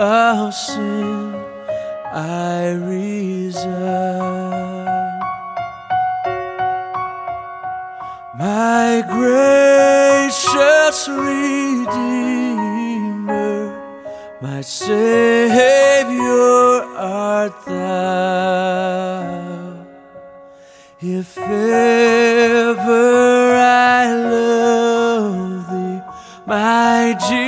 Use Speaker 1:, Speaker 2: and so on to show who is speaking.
Speaker 1: of sin I resign. My gracious Redeemer, my Savior art thou. If ever I love thee, my Jesus,